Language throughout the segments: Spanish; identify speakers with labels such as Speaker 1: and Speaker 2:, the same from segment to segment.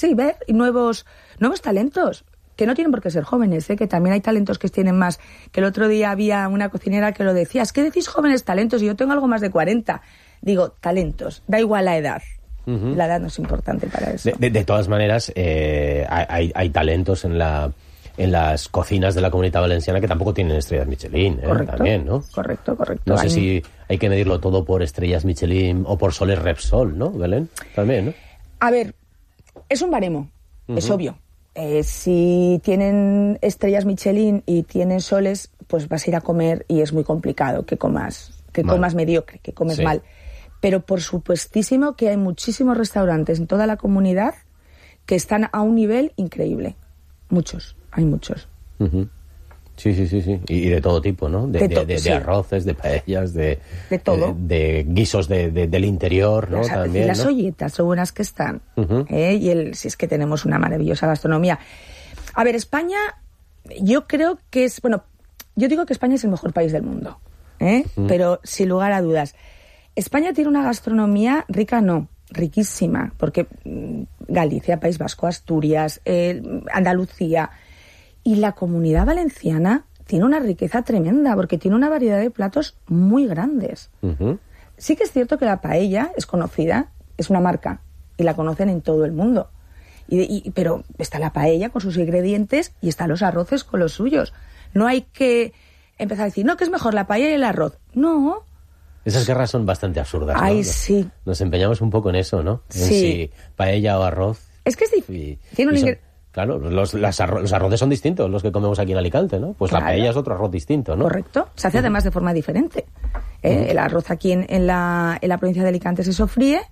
Speaker 1: sí, ver nuevos talentos, que no tienen por qué ser jóvenes, que también hay talentos que tienen más. Que el otro día había una cocinera que lo decía, es que decís jóvenes talentos y yo tengo algo más de 40. Digo, talentos, da igual la edad. Uh-huh. La edad no es importante para eso.
Speaker 2: De todas maneras, hay talentos en las cocinas de la Comunitat Valenciana que tampoco tienen estrellas Michelin,
Speaker 1: correcto,
Speaker 2: también, ¿no?
Speaker 1: Correcto.
Speaker 2: No sé si hay que medirlo todo por estrellas Michelin o por soles Repsol, ¿no, Belén? También, ¿no?
Speaker 1: A ver, es un baremo, es obvio. Si tienen estrellas Michelin y tienen soles, pues vas a ir a comer y es muy complicado que comas mediocre, que comes mal. Pero por supuestísimo que hay muchísimos restaurantes en toda la comunidad que están a un nivel increíble. Hay muchos.
Speaker 2: Uh-huh. Sí. Y de todo tipo, ¿no? De arroces, de paellas, de todo. De guisos del interior, ¿no? También,
Speaker 1: las olletas, lo buenas que están.
Speaker 2: Uh-huh.
Speaker 1: Si es que tenemos una maravillosa gastronomía. A ver, España, yo creo que yo digo que España es el mejor país del mundo, uh-huh. Pero sin lugar a dudas. España tiene una gastronomía riquísima, porque Galicia, País Vasco, Asturias, Andalucía... Y la Comunidad Valenciana tiene una riqueza tremenda, porque tiene una variedad de platos muy grandes.
Speaker 2: Uh-huh.
Speaker 1: Sí que es cierto que la paella es conocida, es una marca, y la conocen en todo el mundo. Pero está la paella con sus ingredientes y están los arroces con los suyos. No hay que empezar a decir, no, que es mejor la paella y el arroz. No.
Speaker 2: Esas guerras son bastante absurdas, ¿no?
Speaker 1: Ay, sí.
Speaker 2: Nos empeñamos un poco en eso, ¿no?
Speaker 1: Sí.
Speaker 2: En si paella o arroz.
Speaker 1: Es que es difícil. Tiene un ingrediente.
Speaker 2: Claro, los arroces son distintos, los que comemos aquí en Alicante, ¿no? Pues claro. La paella es otro arroz distinto, ¿no?
Speaker 1: Correcto. Se hace además de forma diferente. El arroz aquí en la provincia de Alicante se sofríe,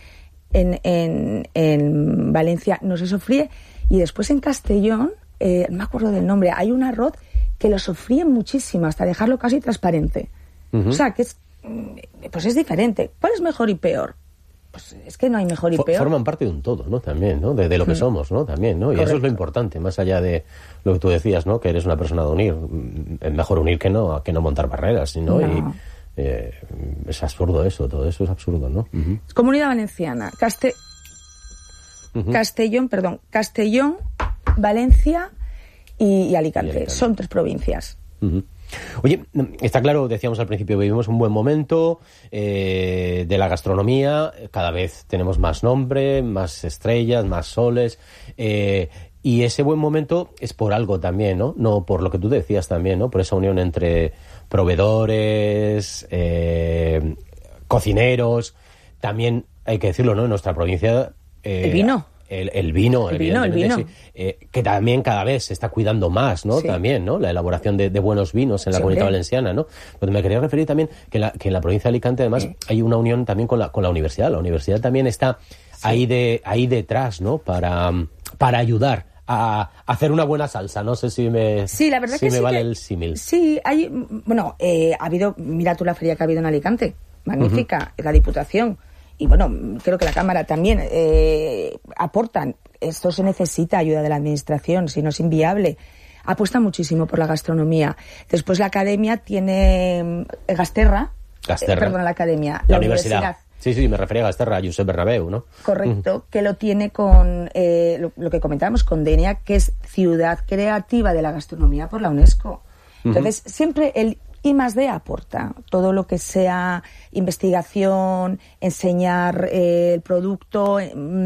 Speaker 1: en Valencia no se sofríe, y después en Castellón, no me acuerdo del nombre, hay un arroz que lo sofríen muchísimo, hasta dejarlo casi transparente. Uh-huh. O sea, que es diferente. ¿Cuál es mejor y peor? Pues es que no hay mejor y peor.
Speaker 2: Forman parte de un todo, ¿no? También, ¿no? De lo que somos, ¿no? También, ¿no? Y
Speaker 1: correcto.
Speaker 2: Eso es lo importante, más allá de lo que tú decías, ¿no? Que eres una persona de unir. Es mejor unir que no montar barreras, ¿no?
Speaker 1: No.
Speaker 2: Y es absurdo eso, todo eso es absurdo, ¿no? Uh-huh.
Speaker 1: Comunidad Valenciana, Castellón, Valencia y Alicante. Son 3 provincias.
Speaker 2: Uh-huh. Oye, está claro, decíamos al principio, vivimos un buen momento de la gastronomía, cada vez tenemos más nombre, más estrellas, más soles, y ese buen momento es por algo también, ¿no? No por lo que tú decías también, ¿no? Por esa unión entre proveedores, cocineros, también hay que decirlo, ¿no? En nuestra provincia...
Speaker 1: el vino.
Speaker 2: El vino. Sí, que también cada vez se está cuidando más, ¿no? Sí. También, ¿no? La elaboración de buenos vinos en la Comunidad Valenciana, ¿no? Pero me quería referir también que en la provincia de Alicante, además, hay una unión también con la universidad. La universidad también está ahí detrás, ¿no? Para ayudar a hacer una buena salsa. No sé si me vale el símil. Sí,
Speaker 1: ha habido, mira tú la feria que ha habido en Alicante, magnífica, la Diputación. Y creo que la Cámara también aportan. Esto se necesita ayuda de la Administración, si no es inviable. Apuesta muchísimo por la gastronomía. Después la Academia tiene Gasterra. La Academia. La Universidad.
Speaker 2: Sí, me refería a Gasterra, a Josep Bernabéu, ¿no?
Speaker 1: Correcto, que lo tiene con lo que comentábamos con Denia, que es Ciudad Creativa de la Gastronomía por la UNESCO. Entonces, siempre el I+D aporta todo lo que sea investigación, enseñar el producto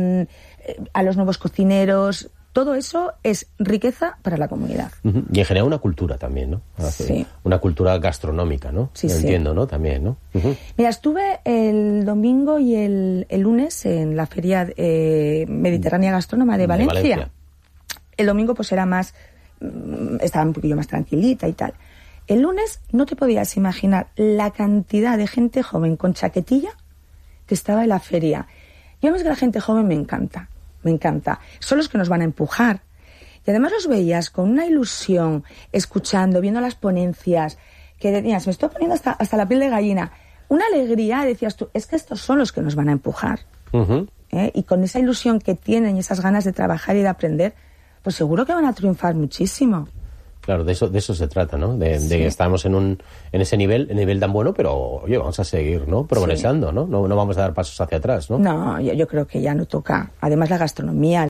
Speaker 1: a los nuevos cocineros. Todo eso es riqueza para la comunidad. Uh-huh.
Speaker 2: Y en general una cultura también, ¿no?
Speaker 1: Sí.
Speaker 2: Una cultura gastronómica, ¿no?
Speaker 1: Sí,
Speaker 2: entiendo, ¿no? También, ¿no? Uh-huh.
Speaker 1: Mira, estuve el domingo y el lunes en la Feria Mediterránea Gastrónoma de Valencia. El domingo pues estaba un poquillo más tranquilita y tal. El lunes no te podías imaginar la cantidad de gente joven con chaquetilla que estaba en la feria. Yo es que la gente joven me encanta. Son los que nos van a empujar. Y además los veías con una ilusión, escuchando, viendo las ponencias, que decías, me estoy poniendo hasta la piel de gallina. Una alegría, decías tú, es que estos son los que nos van a empujar. Uh-huh. Y con esa ilusión que tienen y esas ganas de trabajar y de aprender, pues seguro que van a triunfar muchísimo.
Speaker 2: Claro, de eso se trata, ¿no? De que estamos en ese nivel tan bueno, pero oye, vamos a seguir, ¿no? Progresando, ¿no? No vamos a dar pasos hacia atrás, ¿no?
Speaker 1: No, yo creo que ya no toca. Además, la gastronomía,